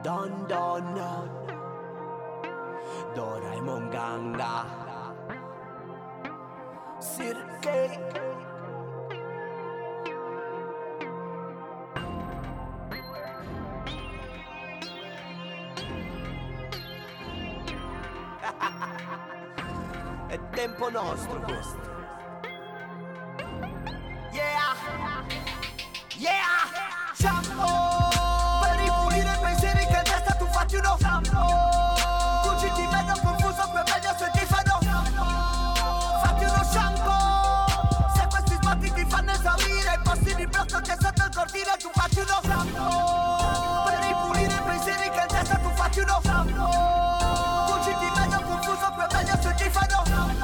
Don Don Doraemon Ganga Sirke È tempo nostro questo. Yeah, yeah, shampoo per ripulire i pensieri che in testa tu fatti uno shampoo. Cuci ti vedo confuso, poi meglio se ti fanno fatti uno shampoo. Se questi sbatti ti fanno esaurire i posti di blocco che sotto il cortile tu fatti uno shampoo. Per ripulire i pensieri che in testa tu fatti uno shampoo. Cuci ti vedo confuso, poi meglio se ti fanno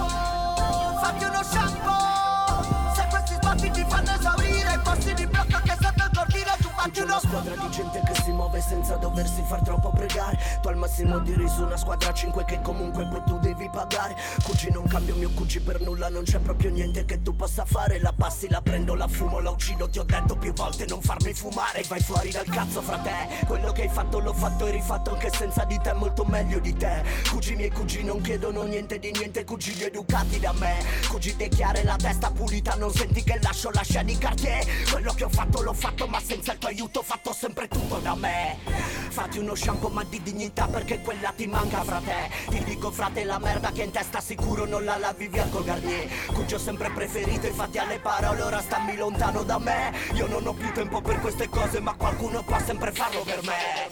fatti uno shampoo. Se questi sbatti ti fanno esaurire i posti di blocco che sotto il cortile tu fatti uno. Una squadra di gente che si muove senza doversi far troppo pregare. Tu al massimo diri su una squadra 5 che comunque poi tu devi pagare. Cugi non cambio mio cugi per nulla, non c'è proprio niente che tu possa fare. La passi, la prendo, la fumo, la uccido. Ti ho detto più volte non farmi fumare. Vai fuori dal cazzo fra te. Quello che hai fatto l'ho fatto e rifatto anche senza di te, molto meglio di te. Cugi miei cugi non chiedono niente di niente, cugini educati da me. Cugi te chiare, la testa pulita, non senti che lascio la scena di Cartier. Quello che ho fatto l'ho fatto ma senza il tuo aiuto ho fatto sempre tutto da me. Fatti uno shampoo ma di dignità perché quella ti manca frate. Ti dico frate la merda che in testa sicuro non la lavi via col Garnier. Cugi ho sempre preferito infatti alle parole, ora stammi lontano da me. Io non ho più tempo per queste cose ma qualcuno può sempre farlo per me.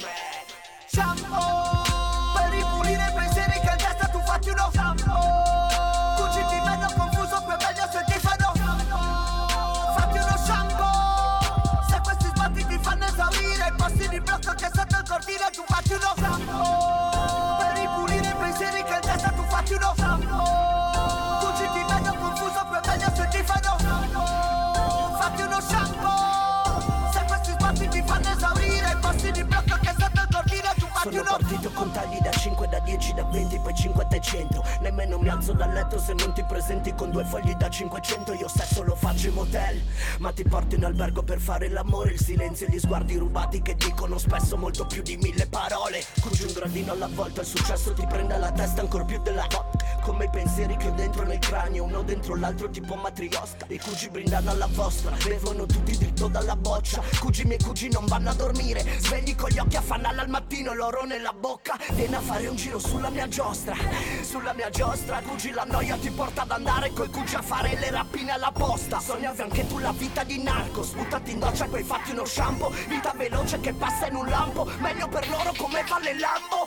Shampoo per ripulire i pensieri che in testa tu fatti uno shampoo. Cuci ti vedo confuso, poi meglio se ti fanno fatti uno shampoo. Se questi sbatti ti fanno esaurire i posti di blocco che sotto il cortile tu fatti uno shampoo. Per ripulire i pensieri che in testa tu fatti uno shampoo. Cuci ti vedo confuso, poi meglio se ti fanno fatti uno shampoo. Se questi sbatti ti fanno esaurire i posti di blocco che sotto il cortile tu fatti Sono uno. partito con tagli da 5, da 10, da 20, poi 50 e 100. Nemmeno mi alzo dal letto se non ti presenti con 2 fogli da 500. Io stesso lo faccio in motel, ma ti porto in albergo per fare l'amore. Il silenzio e gli sguardi rubati che dicono spesso molto più di 1000 parole. Cugi un gradino alla volta, il successo ti prende alla testa ancor più della volta. Come i pensieri che ho dentro nel cranio, uno dentro l'altro tipo matriosca. I cugi brindano alla vostra, bevono tutti dritto dalla boccia. Cugi miei cugi non vanno a dormire, svegli con gli occhi a fanale al mattino, l'oro nella bocca. Vieni a fare un giro sulla mia giostra, sulla mia giostra. Cugi la noia ti porta ad andare coi cugi a fare le rapine alla posta. Sognavi anche tu la vita di Narcos, buttati in doccia e poi fatti uno shampoo. Vita veloce che passa in un lampo, meglio per loro come fa le Lambo.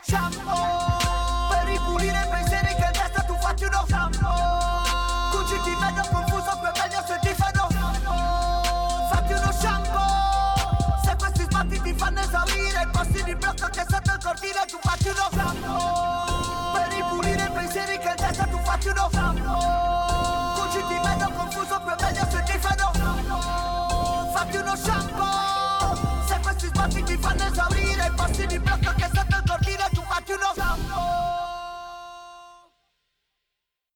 Shampoo per ripulire i pensieri che in testa tu fatti uno shampoo. Cuci ti vedo confuso, poi meglio se ti fanno fatti uno shampoo. Se questi sbatti ti fanno esaurire i posti di blocco che sotto il cortile tu fatti uno shampoo. Per ripulire i pensieri che in testa tu fatti uno shampoo. Cuci ti vedo confuso, poi meglio se ti fanno fatti uno shampoo. Se questi sbatti ti fanno esaurire i posti di blocco che sotto il cortile tu fatti uno shampoo.